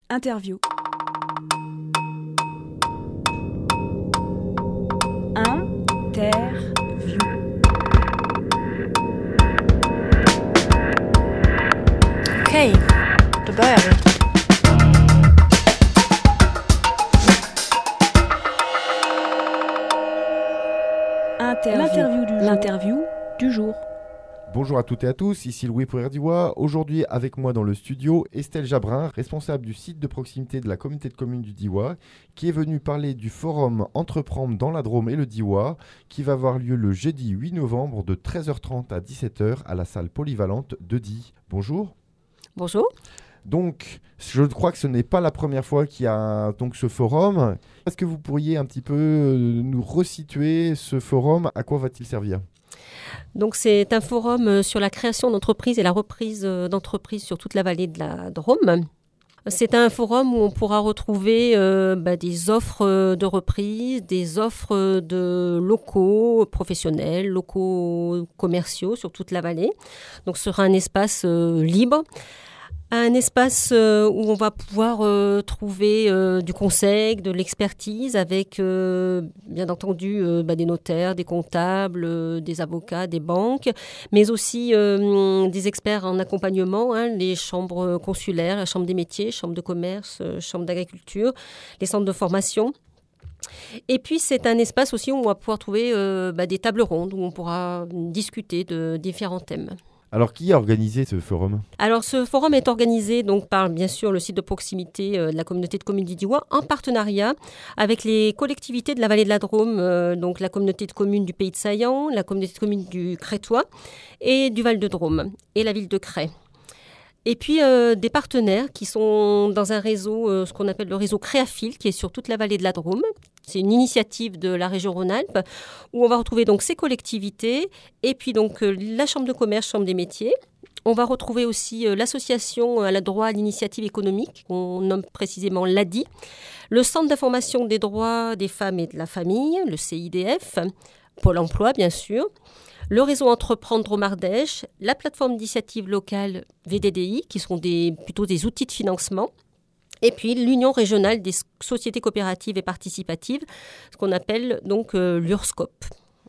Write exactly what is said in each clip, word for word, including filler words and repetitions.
Interview. Interview. Okej, då börjar vi. Interview. L'interview du jour. L'interview du jour. Bonjour à toutes et à tous, ici Louis Pouerdiwa. Aujourd'hui avec moi dans le studio, Estelle Jabrin, responsable du site de proximité de la communauté de communes du Diois, qui est venue parler du forum Entreprendre dans la Drôme et le Diois, qui va avoir lieu le jeudi huit novembre de treize heures trente à dix-sept heures à la salle polyvalente de Die. Bonjour. Bonjour. Donc, je crois que ce n'est pas la première fois qu'il y a donc ce forum. Est-ce que vous pourriez un petit peu nous resituer ce forum? À quoi va-t-il servir? Donc c'est un forum sur la création d'entreprises et la reprise d'entreprises sur toute la vallée de la Drôme. C'est un forum où on pourra retrouver euh, bah, des offres de reprise, des offres de locaux professionnels, locaux commerciaux sur toute la vallée. Donc ce sera un espace euh, libre. Un espace euh, où on va pouvoir euh, trouver euh, du conseil, de l'expertise avec, euh, bien entendu, euh, bah, des notaires, des comptables, euh, des avocats, des banques, mais aussi euh, des experts en accompagnement, hein, les chambres consulaires, la chambre des métiers, chambre de commerce, euh, chambre d'agriculture, les centres de formation. Et puis, c'est un espace aussi où on va pouvoir trouver euh, bah, des tables rondes, où on pourra discuter de différents thèmes. Alors, qui a organisé ce forum? Alors, ce forum est organisé donc, par, bien sûr, le site de proximité euh, de la communauté de communes du Diois en partenariat avec les collectivités de la vallée de la Drôme, euh, donc la communauté de communes du Pays de Saillant, la communauté de communes du Crétois et du Val-de-Drôme et la ville de Cray. Et puis, euh, des partenaires qui sont dans un réseau, euh, ce qu'on appelle le réseau Créafil, qui est sur toute la vallée de la Drôme. C'est une initiative de la région Rhône-Alpes où on va retrouver donc ces collectivités et puis donc euh, la chambre de commerce, chambre des métiers. On va retrouver aussi euh, l'association à la droit à l'initiative économique, qu'on nomme précisément l'A D I, le centre d'information des droits des femmes et de la famille, le C I D F, Pôle emploi bien sûr, le réseau Entreprendre Drôme Ardèche, la plateforme d'initiative locale V D D I, qui sont des, plutôt des outils de financement, et puis l'Union régionale des sociétés coopératives et participatives, ce qu'on appelle donc euh, l'U R S C O P.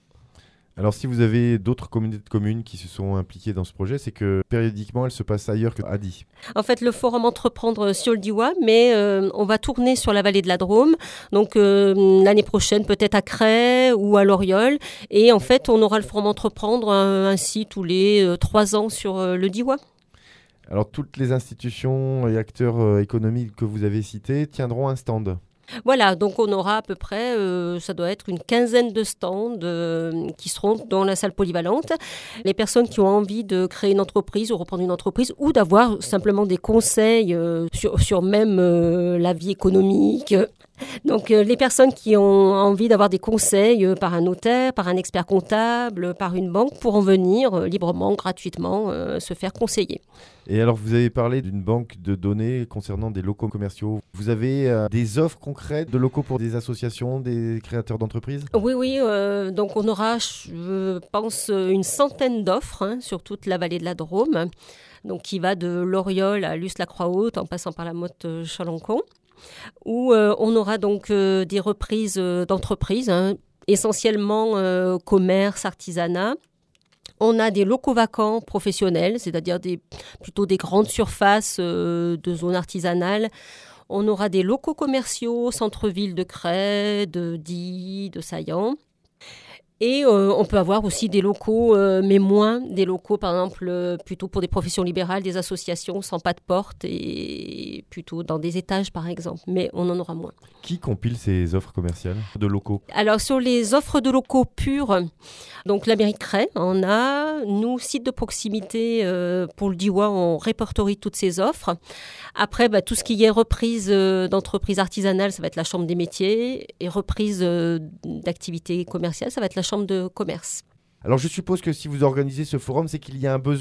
Alors, si vous avez d'autres communautés de communes qui se sont impliquées dans ce projet, c'est que périodiquement, elles se passent ailleurs qu'à Die. En fait, le forum Entreprendre sur le Diois, mais euh, on va tourner sur la vallée de la Drôme, donc euh, l'année prochaine peut-être à Cray ou à Loriol. Et en fait, on aura le forum Entreprendre euh, ainsi tous les euh, trois ans sur euh, le Diois. Alors, toutes les institutions et acteurs euh, économiques que vous avez cités tiendront un stand. Voilà, donc on aura à peu près, euh, ça doit être une quinzaine de stands euh, qui seront dans la salle polyvalente. Les personnes qui ont envie de créer une entreprise ou reprendre une entreprise ou d'avoir simplement des conseils euh, sur, sur même euh, la vie économique. Donc euh, les personnes qui ont envie d'avoir des conseils euh, par un notaire, par un expert comptable, par une banque pourront venir euh, librement, gratuitement euh, se faire conseiller. Et alors, vous avez parlé d'une banque de données concernant des locaux commerciaux. Vous avez euh, des offres concrètes de locaux pour des associations, des créateurs d'entreprises? Oui, oui. Euh, donc, on aura, je pense, une centaine d'offres hein, sur toute la vallée de la Drôme, donc qui va de Loriol à Luce-la-Croix-Haute en passant par la Motte euh, Chalencon, où euh, on aura donc euh, des reprises euh, d'entreprises, hein, essentiellement euh, commerce, artisanat. On a des locaux vacants professionnels, c'est-à-dire des, plutôt des grandes surfaces euh, de zones artisanales. On aura des locaux commerciaux, centre-ville de Cray, de Die, de Saillant. Et euh, on peut avoir aussi des locaux, euh, mais moins des locaux, par exemple, euh, plutôt pour des professions libérales, des associations sans pas de porte et plutôt dans des étages, par exemple. Mais on en aura moins. Qui compile ces offres commerciales de locaux? Alors, sur les offres de locaux purs, donc la mairie de Cray en a. Nous, site de proximité euh, pour le Diois, on répertorie toutes ces offres. Après, bah, tout ce qui est reprise euh, d'entreprises artisanales, ça va être la chambre des métiers. Et reprise euh, d'activités commerciales, ça va être la chambre de commerce. Alors, je suppose que si vous organisez ce forum, c'est qu'il y a un besoin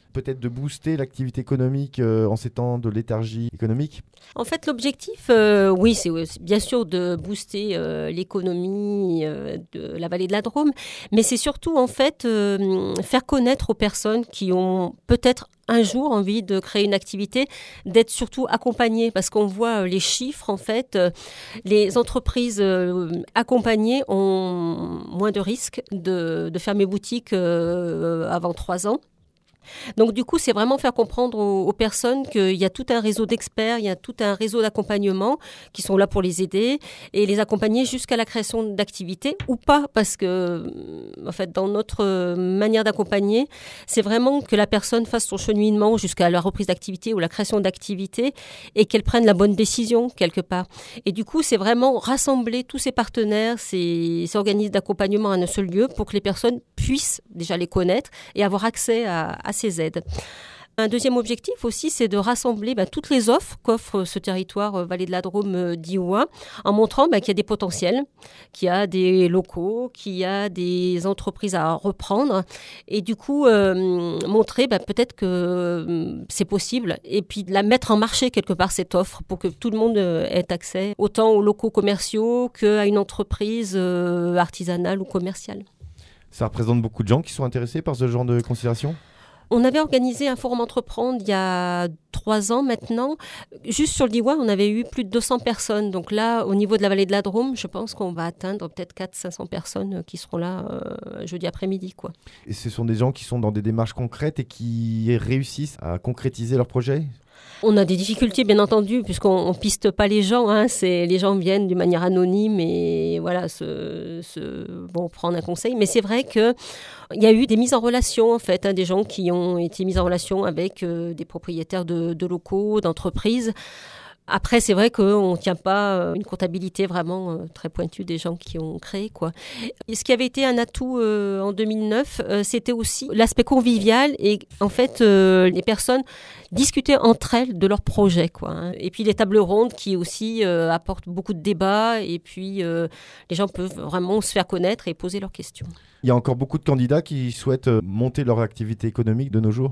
peut-être de booster l'activité économique euh, en ces temps de léthargie économique? En fait, l'objectif, euh, oui, c'est, c'est bien sûr de booster euh, l'économie euh, de la vallée de la Drôme, mais c'est surtout en fait euh, faire connaître aux personnes qui ont peut-être un jour envie de créer une activité, d'être surtout accompagnées, parce qu'on voit les chiffres, en fait, euh, les entreprises euh, accompagnées ont moins de risques de, de fermer boutique euh, avant trois ans. Donc du coup, c'est vraiment faire comprendre aux, aux personnes qu'il y a tout un réseau d'experts, il y a tout un réseau d'accompagnement qui sont là pour les aider et les accompagner jusqu'à la création d'activités ou pas, parce que en fait, dans notre manière d'accompagner, c'est vraiment que la personne fasse son cheminement jusqu'à la reprise d'activité ou la création d'activité et qu'elle prenne la bonne décision quelque part. Et du coup, c'est vraiment rassembler tous ces partenaires, ces, ces organismes d'accompagnement à un seul lieu pour que les personnes puissent déjà les connaître et avoir accès à, à ces aides. Un deuxième objectif aussi, c'est de rassembler bah, toutes les offres qu'offre ce territoire euh, Vallée de la Drôme euh, d'Iwa, en montrant bah, qu'il y a des potentiels, qu'il y a des locaux, qu'il y a des entreprises à reprendre, et du coup euh, montrer bah, peut-être que euh, c'est possible, et puis de la mettre en marché quelque part cette offre pour que tout le monde euh, ait accès autant aux locaux commerciaux qu'à une entreprise euh, artisanale ou commerciale. Ça représente beaucoup de gens qui sont intéressés par ce genre de considération? On avait organisé un forum entreprendre il y a trois ans maintenant. Juste sur le Diois, on avait eu plus de deux cents personnes. Donc là, au niveau de la vallée de la Drôme, je pense qu'on va atteindre peut-être quatre cents à cinq cents personnes qui seront là euh, jeudi après-midi, quoi. Et ce sont des gens qui sont dans des démarches concrètes et qui réussissent à concrétiser leurs projets? On a des difficultés, bien entendu, puisqu'on ne piste pas les gens. Hein. C'est, les gens viennent d'une manière anonyme et voilà, se, se, vont prendre un conseil. Mais c'est vrai qu'il y a eu des mises en relation, en fait, hein, des gens qui ont été mis en relation avec euh, des propriétaires de, de locaux, d'entreprises. Après, c'est vrai qu'on ne tient pas une comptabilité vraiment euh, très pointue des gens qui ont créé, quoi. Et ce qui avait été un atout euh, en deux mille neuf, euh, c'était aussi l'aspect convivial et en fait, euh, les personnes discutaient entre elles de leurs projets, quoi, hein. Et puis les tables rondes qui aussi euh, apportent beaucoup de débats et puis euh, les gens peuvent vraiment se faire connaître et poser leurs questions. Il y a encore beaucoup de candidats qui souhaitent monter leur activité économique de nos jours?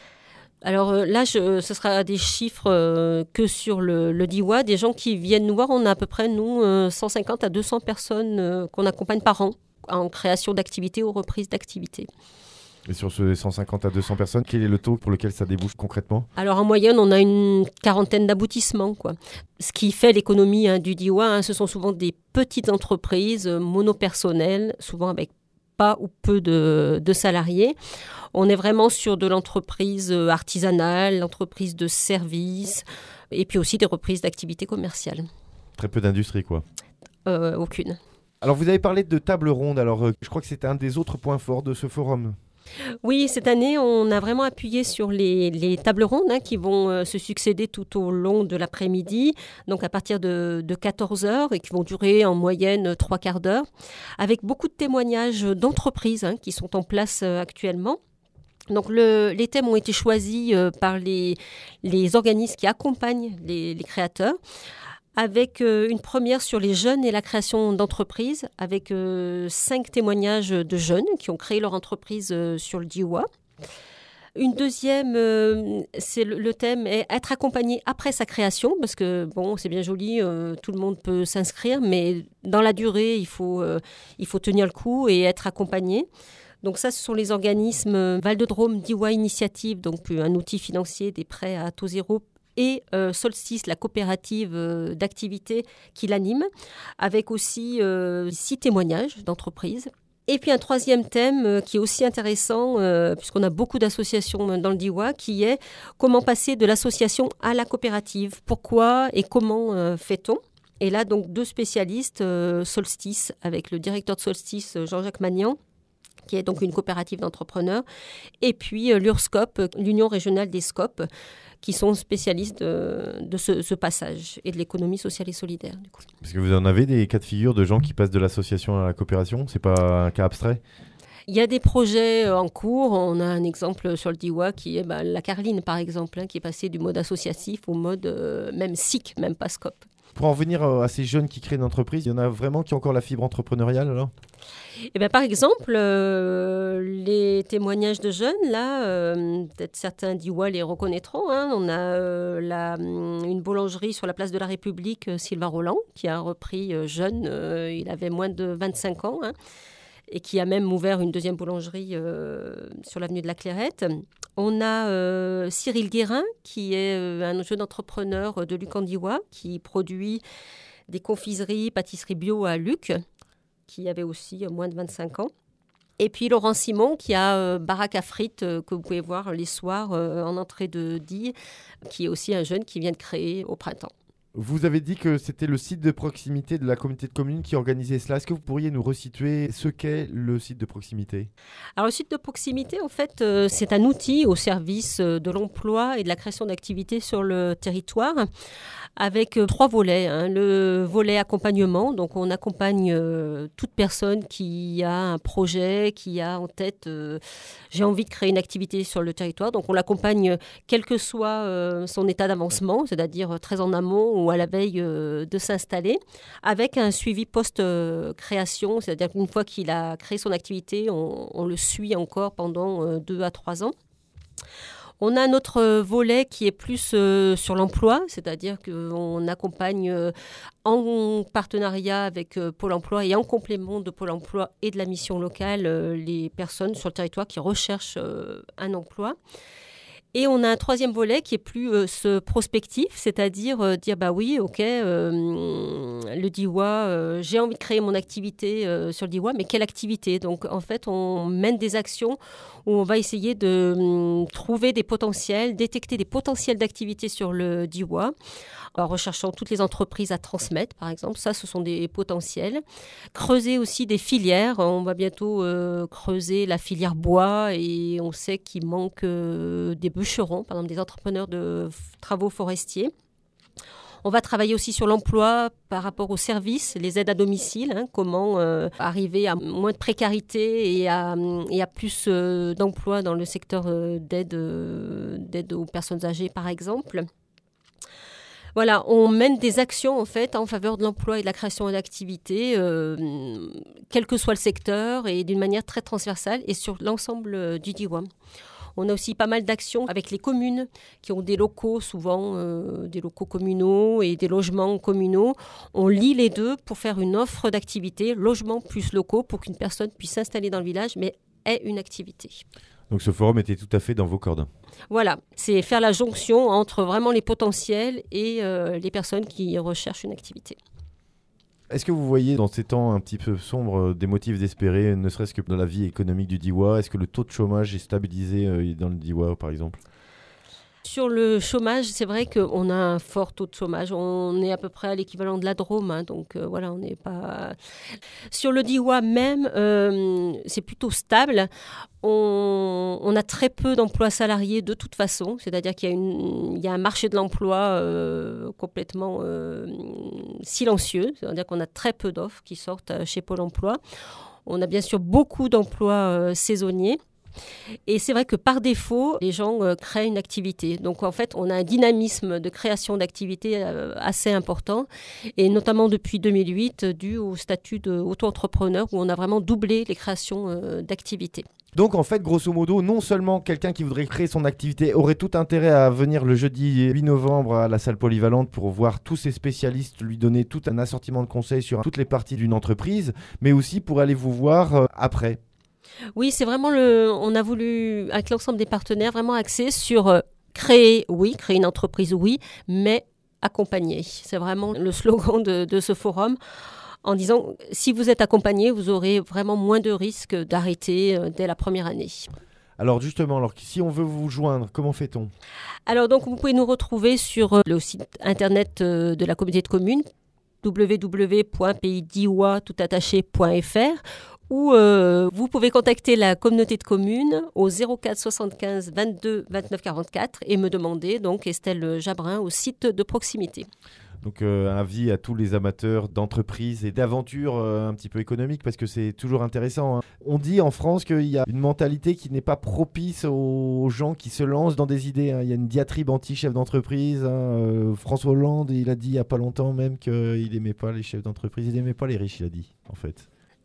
Alors euh, là, je, ce sera des chiffres euh, que sur le, le Diois, des gens qui viennent nous voir. On a à peu près, nous, euh, cent cinquante à deux cents personnes euh, qu'on accompagne par an en création d'activités ou reprise d'activités. Et sur ces cent cinquante à deux cents personnes, quel est le taux pour lequel ça débouche concrètement? Alors en moyenne, on a une quarantaine d'aboutissements, quoi. Ce qui fait l'économie hein, du Diois, hein, ce sont souvent des petites entreprises euh, monopersonnelles, souvent avec pas ou peu de, de salariés. On est vraiment sur de l'entreprise artisanale, l'entreprise de services, et puis aussi des reprises d'activités commerciales. Très peu d'industrie, quoi. Euh, aucune. Alors, vous avez parlé de table ronde. Alors, euh, je crois que c'était un des autres points forts de ce forum. Oui, cette année, on a vraiment appuyé sur les, les tables rondes hein, qui vont euh, se succéder tout au long de l'après-midi, donc à partir de, de quatorze heures et qui vont durer en moyenne trois quarts d'heure, avec beaucoup de témoignages d'entreprises hein, qui sont en place euh, actuellement. Donc le, les thèmes ont été choisis euh, par les, les organismes qui accompagnent les, les créateurs, avec euh, une première sur les jeunes et la création d'entreprises, avec euh, cinq témoignages de jeunes qui ont créé leur entreprise euh, sur le Diois. Une deuxième, euh, c'est le, le thème est être accompagné après sa création, parce que bon, c'est bien joli, euh, tout le monde peut s'inscrire, mais dans la durée, il faut, euh, il faut tenir le coup et être accompagné. Donc ça, ce sont les organismes Val de Drôme, Diois Initiative, donc un outil financier des prêts à taux zéro, et euh, Solstice, la coopérative euh, d'activité qui l'anime, avec aussi euh, six témoignages d'entreprises. Et puis un troisième thème euh, qui est aussi intéressant, euh, puisqu'on a beaucoup d'associations dans le Diois, qui est comment passer de l'association à la coopérative. Pourquoi et comment euh, fait-on ? Et là, donc, deux spécialistes, euh, Solstice, avec le directeur de Solstice, Jean-Jacques Magnan, qui est donc une coopérative d'entrepreneurs, et puis euh, l'URSCOP, l'Union régionale des SCOP, qui sont spécialistes de, de ce, ce passage et de l'économie sociale et solidaire. Du coup. Parce que vous en avez des cas de figure de gens qui passent de l'association à la coopération? C'est pas un cas abstrait? Il y a des projets en cours. On a un exemple sur le Diois qui est bah, la Carline, par exemple, hein, qui est passée du mode associatif au mode euh, même S I C, même pas SCOP. Pour en revenir à ces jeunes qui créent une entreprise, il y en a vraiment qui ont encore la fibre entrepreneuriale alors? Eh bien, par exemple, euh, les témoignages de jeunes, là, euh, peut-être certains d'Iwa les reconnaîtront. Hein. On a euh, la, une boulangerie sur la place de la République, euh, Sylvain Roland, qui a repris euh, jeune, euh, il avait moins de vingt-cinq ans, hein, et qui a même ouvert une deuxième boulangerie euh, sur l'avenue de la Clairette. On a euh, Cyril Guérin, qui est euh, un jeune entrepreneur de Luc-en-Diois, qui produit des confiseries, pâtisseries bio à Luc, qui avait aussi moins de vingt-cinq ans. Et puis Laurent Simon, qui a euh, Baraque à frites, euh, que vous pouvez voir les soirs euh, en entrée de Die, qui est aussi un jeune qui vient de créer au printemps. Vous avez dit que c'était le site de proximité de la communauté de communes qui organisait cela. Est-ce que vous pourriez nous resituer ce qu'est le site de proximité ? Alors le site de proximité, en fait, euh, c'est un outil au service euh, de l'emploi et de la création d'activités sur le territoire, avec euh, trois volets. Hein. Le volet accompagnement, donc on accompagne euh, toute personne qui a un projet, qui a en tête euh, j'ai envie de créer une activité sur le territoire. Donc on l'accompagne quel que soit euh, son état d'avancement, c'est-à-dire très en amont ou à la veille euh, de s'installer, avec un suivi post-création, c'est-à-dire qu'une fois qu'il a créé son activité, on, on le suit encore pendant euh, deux à trois ans. On a un autre volet qui est plus euh, sur l'emploi, c'est-à-dire qu'on accompagne euh, en partenariat avec euh, Pôle emploi et en complément de Pôle emploi et de la mission locale euh, les personnes sur le territoire qui recherchent euh, un emploi. Et on a un troisième volet qui est plus euh, ce prospectif, c'est-à-dire euh, dire bah oui, ok, euh, le Diois, euh, j'ai envie de créer mon activité euh, sur le Diois, mais quelle activité ? Donc en fait, on mène des actions où on va essayer de um, trouver des potentiels, détecter des potentiels d'activité sur le Diois, en recherchant toutes les entreprises à transmettre, par exemple. Ça, ce sont des potentiels. Creuser aussi des filières. On va bientôt euh, creuser la filière bois et on sait qu'il manque euh, des bûcherons, par exemple des entrepreneurs de f- travaux forestiers. On va travailler aussi sur l'emploi par rapport aux services, les aides à domicile, hein, comment euh, arriver à moins de précarité et à, et à plus euh, d'emplois dans le secteur euh, d'aide, euh, d'aide aux personnes âgées, par exemple. Voilà, on mène des actions en fait en faveur de l'emploi et de la création d'activités, euh, quel que soit le secteur et d'une manière très transversale et sur l'ensemble euh, du Diois. On a aussi pas mal d'actions avec les communes qui ont des locaux, souvent euh, des locaux communaux et des logements communaux. On lie les deux pour faire une offre d'activité, logement plus locaux, pour qu'une personne puisse s'installer dans le village, mais ait une activité. Donc ce forum était tout à fait dans vos cordes. Voilà, c'est faire la jonction entre vraiment les potentiels et euh, les personnes qui recherchent une activité. Est-ce que vous voyez dans ces temps un petit peu sombres des motifs d'espérer, ne serait-ce que dans la vie économique du Diois ? Est-ce que le taux de chômage est stabilisé euh, dans le Diois, par exemple ? Sur le chômage, c'est vrai qu'on a un fort taux de chômage. On est à peu près à l'équivalent de la Drôme, hein, donc euh, voilà, on n'est pas... Sur le Diois même, euh, c'est plutôt stable. On, on a très peu d'emplois salariés de toute façon, c'est-à-dire qu'il y a, une, il y a un marché de l'emploi euh, complètement euh, silencieux, c'est-à-dire qu'on a très peu d'offres qui sortent chez Pôle emploi. On a bien sûr beaucoup d'emplois euh, saisonniers. Et c'est vrai que par défaut, les gens euh, créent une activité. Donc en fait, on a un dynamisme de création d'activité euh, assez important, et notamment depuis deux mille huit, dû au statut d'auto-entrepreneur, où on a vraiment doublé les créations euh, d'activités. Donc en fait, grosso modo, non seulement quelqu'un qui voudrait créer son activité aurait tout intérêt à venir le jeudi huit novembre à la salle polyvalente pour voir tous ces spécialistes lui donner tout un assortiment de conseils sur toutes les parties d'une entreprise, mais aussi pour aller vous voir euh, après. Oui, c'est vraiment le. On a voulu, avec l'ensemble des partenaires, vraiment axer sur euh, créer, oui, créer une entreprise, oui, mais accompagner. C'est vraiment le slogan de, de ce forum, en disant si vous êtes accompagné, vous aurez vraiment moins de risques d'arrêter euh, dès la première année. Alors justement, alors, si on veut vous joindre, comment fait-on ? Alors donc, vous pouvez nous retrouver sur euh, le site internet euh, de la communauté de communes, w w w point pays diois tout attaché point f r, ou euh, vous pouvez contacter la communauté de communes au zéro quatre soixante-quinze vingt-deux vingt-neuf quarante-quatre et me demander, donc Estelle Jabrin, au site de proximité. Donc euh, un avis à tous les amateurs d'entreprises et d'aventures euh, un petit peu économiques, parce que c'est toujours intéressant, hein. On dit en France qu'il y a une mentalité qui n'est pas propice aux gens qui se lancent dans des idées, hein. Il y a une diatribe anti-chef d'entreprise, hein. euh, François Hollande, il a dit il n'y a pas longtemps même qu'il n'aimait pas les chefs d'entreprise, il n'aimait pas les riches, il a dit en fait.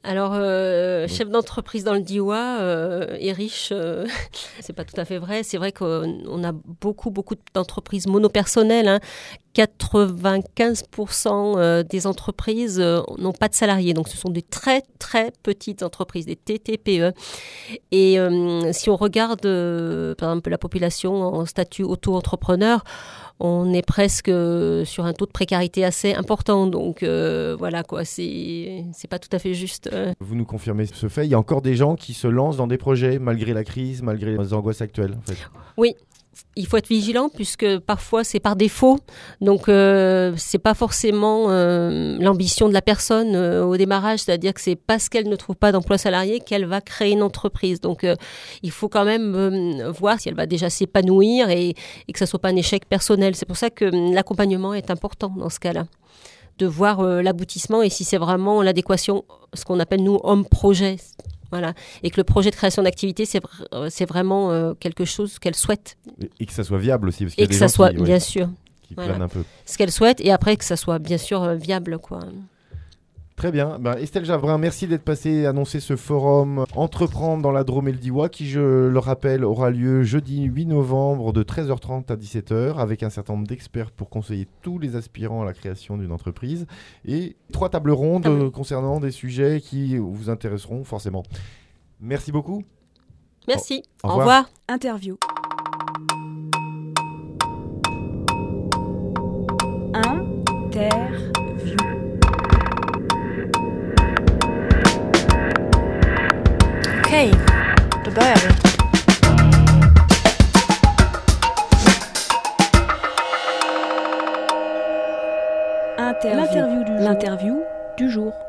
Alors, euh, chef d'entreprise dans le Diois euh, et riche, euh, c'est pas tout à fait vrai. C'est vrai qu'on a beaucoup, beaucoup d'entreprises monopersonnelles. Hein. quatre-vingt-quinze pour cent des entreprises n'ont pas de salariés. Donc, ce sont des très, très petites entreprises, des T T P E. Et euh, si on regarde, euh, par exemple, la population en statut auto-entrepreneur, on est presque sur un taux de précarité assez important. Donc, euh, voilà, quoi, c'est, c'est pas tout à fait juste. Vous nous confirmez ce fait. Il y a encore des gens qui se lancent dans des projets malgré la crise, malgré les angoisses actuelles, en fait. Oui. Il faut être vigilant puisque parfois c'est par défaut, donc euh, c'est pas forcément euh, l'ambition de la personne euh, au démarrage, c'est-à-dire que c'est parce qu'elle ne trouve pas d'emploi salarié qu'elle va créer une entreprise. Donc euh, il faut quand même euh, voir si elle va déjà s'épanouir et, et que ça soit pas un échec personnel. C'est pour ça que euh, l'accompagnement est important dans ce cas-là, de voir euh, l'aboutissement et si c'est vraiment l'adéquation, ce qu'on appelle nous homme-projet. Voilà. Et que le projet de création d'activité, c'est, vr- c'est vraiment euh, quelque chose qu'elle souhaite. Et que ça soit viable aussi. Parce qu'il y et a que des ça gens soit, qui, ouais, bien sûr, qui voilà. planent un peu. Ce qu'elle souhaite, et après que ça soit bien sûr euh, viable, quoi. Très bien. Ben, Estelle Jabrin, merci d'être passée annoncer ce forum Entreprendre dans la Drôme et le Diois qui, je le rappelle, aura lieu jeudi huit novembre de treize heures trente à dix-sept heures avec un certain nombre d'experts pour conseiller tous les aspirants à la création d'une entreprise et trois tables rondes ah oui. concernant des sujets qui vous intéresseront forcément. Merci beaucoup. Merci. Au, au revoir. revoir. Interview. Interview. Okej, då börjar vi. Interview. L'interview du, L'interview du jour.